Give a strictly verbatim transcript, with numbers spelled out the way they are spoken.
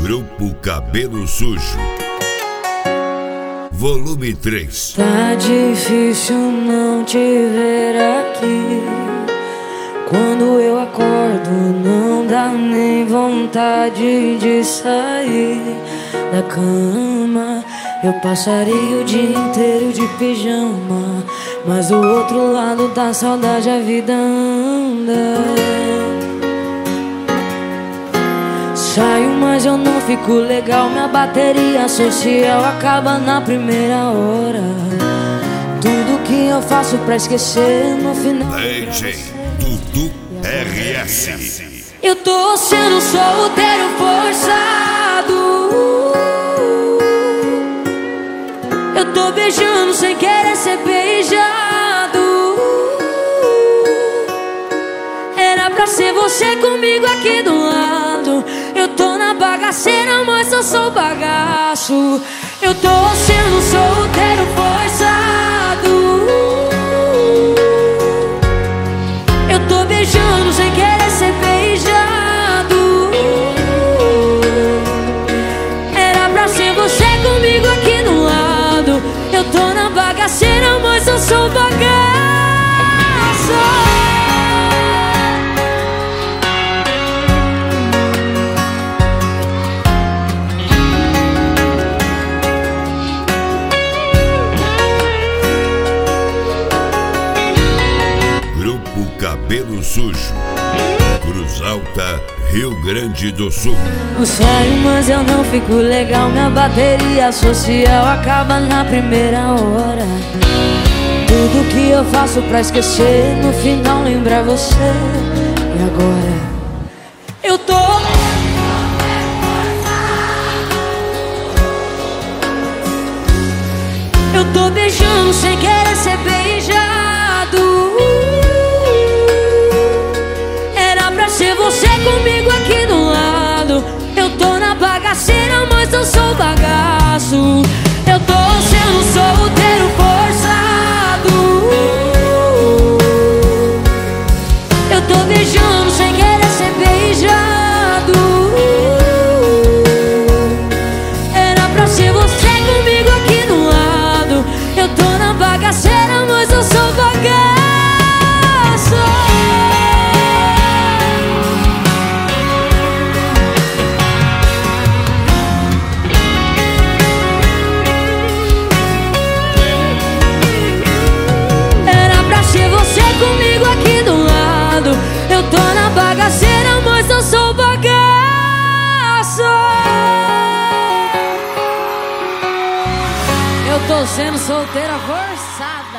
Grupo Cabelo Sujo, volume três. Tá difícil não te ver aqui. Quando eu acordo não dá nem vontade de sair da cama. Eu passaria o dia inteiro de pijama, mas do outro lado da saudade a vida anda. Saio, mas eu não fico legal. Minha bateria social acaba na primeira hora. Tudo que eu faço pra esquecer no final. D J Dudu R S. Eu tô sendo solteiro forçado. Eu tô beijando sem querer ser beijado. Era pra ser você comigo aqui do lado. Eu tô na bagaceira, mas eu sou bagaço. Eu tô sendo solteiro forçado. Eu tô beijando sem querer ser beijado. Era pra ser você comigo aqui do lado. Eu tô na bagaceira, mas eu sou bagaço. Cabelo Sujo, Cruz Alta, Rio Grande do Sul. Eu saio, mas eu não fico legal. Minha bateria social acaba na primeira hora. Tudo que eu faço pra esquecer, no final lembrar você. E agora? Eu tô Eu tô beijando sem querer ser beijado. Ser você comigo aqui do lado. Eu tô na bagaceira, mas eu sou bagaço. Eu tô sendo solteiro forçado. Eu tô beijando sem querer ser beijado. Era pra ser você comigo aqui do lado. Eu tô na bagaceira, mas eu sou bagaço. Comigo aqui do lado. Eu tô na bagaceira, mas eu sou bagaço. Eu tô sendo solteira forçada.